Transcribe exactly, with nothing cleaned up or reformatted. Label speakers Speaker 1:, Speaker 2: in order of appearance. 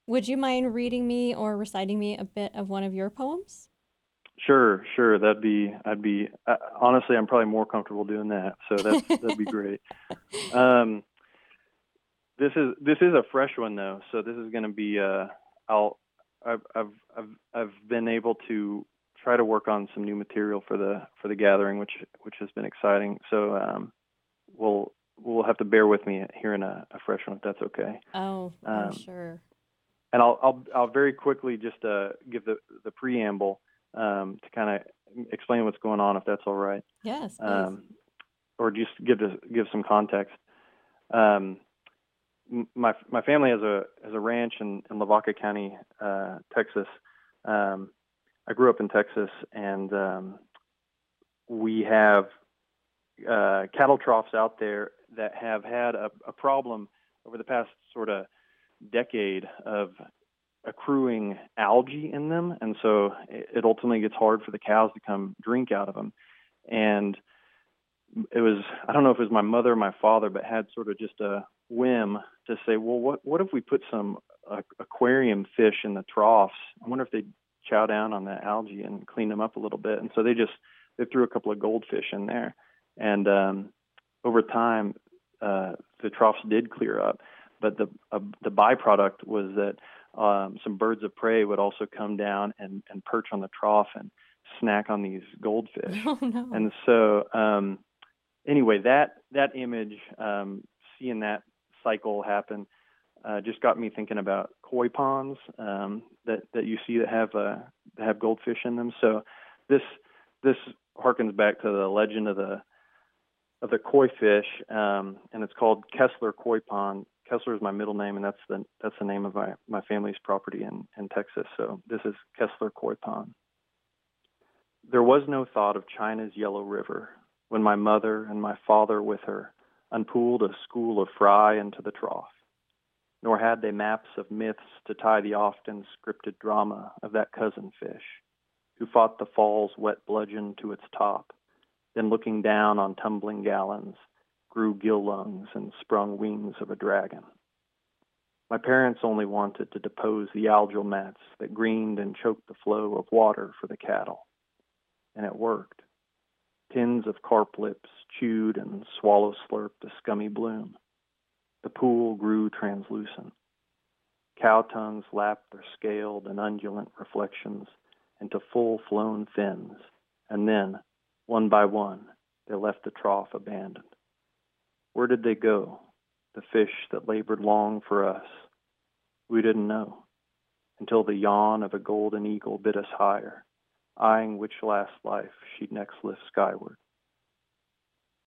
Speaker 1: Would you mind reading me or reciting me a bit of one of your poems?
Speaker 2: Sure, sure. That'd be, I'd be, uh, honestly, I'm probably more comfortable doing that. So that's, that'd be great. Um, this is, this is a fresh one though. So this is going to be, uh, I'll, I've, I've, I've, I've been able to try to work on some new material for the, for the gathering, which, which has been exciting. So, um, we'll, we'll have to bear with me hearing a, a fresh one if that's okay.
Speaker 1: Oh, I'm
Speaker 2: Um,
Speaker 1: sure.
Speaker 2: and I'll, I'll, I'll very quickly just, uh, give the, the preamble, um, to kind of explain what's going on, if that's all right.
Speaker 1: Yes, please.
Speaker 2: Um, or just give this, give some context. Um, my my family has a has a ranch in, in Lavaca County, uh, Texas. Um, I grew up in Texas, and um, we have uh, cattle troughs out there that have had a, a problem over the past sort of decade of accruing algae in them, and so it, it ultimately gets hard for the cows to come drink out of them. And it was, I don't know if it was my mother or my father, but had sort of just a whim to say, well, what what if we put some uh, aquarium fish in the troughs? I wonder if they'd chow down on that algae and clean them up a little bit. And so they just they threw a couple of goldfish in there, and um, over time, uh, the troughs did clear up. But the uh, the byproduct was that um, some birds of prey would also come down and, and perch on the trough and snack on these goldfish.
Speaker 1: Oh no.
Speaker 2: And so um, anyway, that that image, um, seeing that cycle happen, uh, just got me thinking about koi ponds um, that that you see that have uh, that have goldfish in them. So this this harkens back to the legend of the of the koi fish, um, and it's called Kessler Koi Pond. Kessler is my middle name, and that's the that's the name of my my family's property in in Texas. So this is Kessler Koi Pond. There was no thought of China's yellow river when my mother and my father with her unpooled a school of fry into the trough, nor had they maps of myths to tie the often scripted drama of that cousin fish, who fought the fall's wet bludgeon to its top, then looking down on tumbling gallons, grew gill lungs and sprung wings of a dragon. My parents only wanted to depose the algal mats that greened and choked the flow of water for the cattle, and it worked. Tins of carp lips chewed and swallow slurped a scummy bloom. The pool grew translucent. Cow tongues lapped their scaled and undulant reflections into full-flown fins, and then, one by one, they left the trough abandoned. Where did they go, the fish that labored long for us? We didn't know, until the yawn of a golden eagle bit us higher, eyeing which last life she'd next lift skyward.